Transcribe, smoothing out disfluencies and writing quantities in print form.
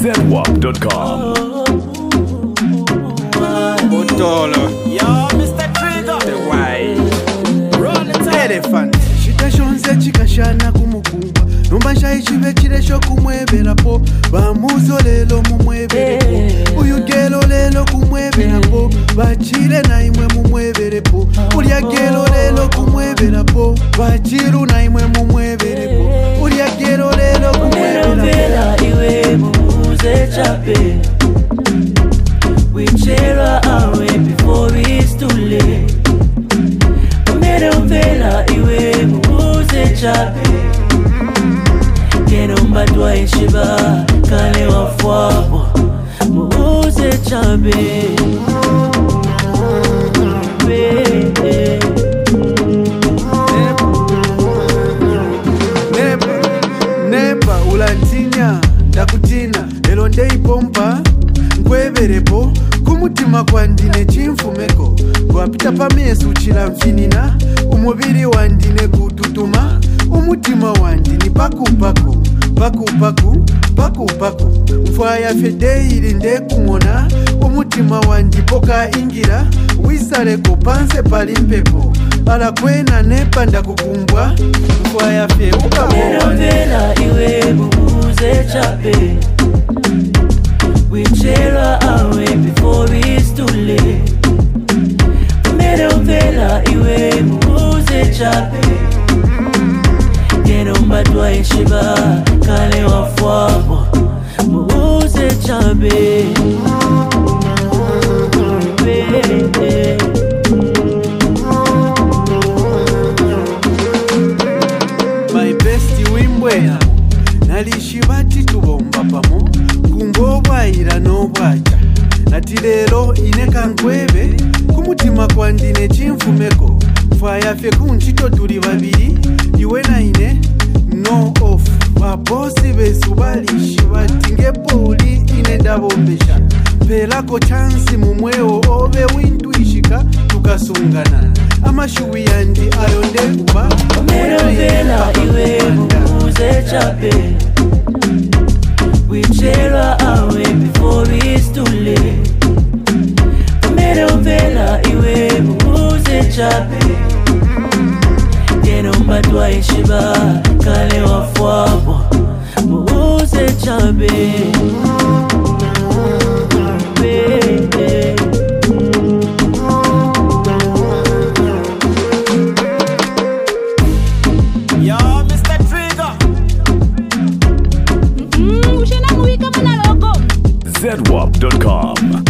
ZWAP.com. Otolo. Yo, Mr. Trigger. The white Rolling elephant. chitashonze chikashana kumukumba nomba chive chiresho kumweverapo vamuzo lelo mumweverepo uyu gelo lelo kumweverapo vachile na imwe mumweverepo ulya gelo lelo kumweverapo vachiru na imwe mumweverepo ulya gelo lelo kumweverapo iwe muze chape wichera awe before it's too late Vela iwe muze chape Keno mbatwa ishiba kale wafwabo muze chape Nepa ulantinya ndakutina lelo ndeipompa nkweverepo kumutima kwandine chimfumeko kwapita pameso chilamfinina umubiri wandine kututuma umutima wandini pakupaku pakupaku pakupaku mfwaya fedeili ndekumona umutima wandipoka ingira wisaleko panse pali mpepo alakwena nepa ndakukumbwa mfwaya fe Vela iwe muze chape wichera awe before it's too late Vela iwe muze chape Keno mbatwa ishiba kale wafwabo muze chape My best wimbwera nalishibati tubomba pamo kungobwaira nobwaja nati lero ineka nkwebe kumutima kwandine chimfumeko fwayafe kunchito tuli babiri iwe na ine no off babosi besu balishi batingepo uli ine ndabombesha pelako chansi mumweo obe wintwishika tukasungana amashuwi yandi ayonde kuba Vela iwe muze chape wichera awe before it's too late Vela iwe muze chape Keno mbatwa ishiba kale wafwabo muze chape Yo, Mr. Trigger. ZWAP.com.